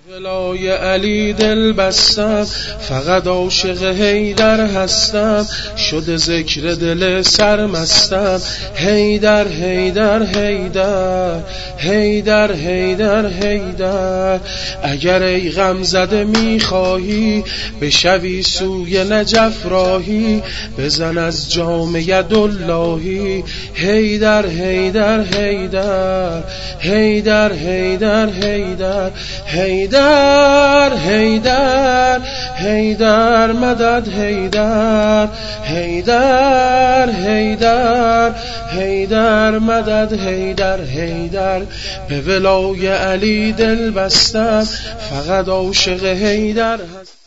ولای علی دل بستم، فقط عاشق حیدر هستم، شده ذکر دل سرمستم. حیدر حیدر حیدر حیدر حیدر حیدر. اگر ای غم زده میخواهی بشوی سوی نجف راهی، بزن از جام یداللهی. حیدر حیدر حیدر حیدر حیدر حیدر حیدر حیدر حیدر مدد حیدر حیدر حیدر حیدر مدد حیدر حیدر. به ولای علی دل بستم، فقط عاشق حیدر هست.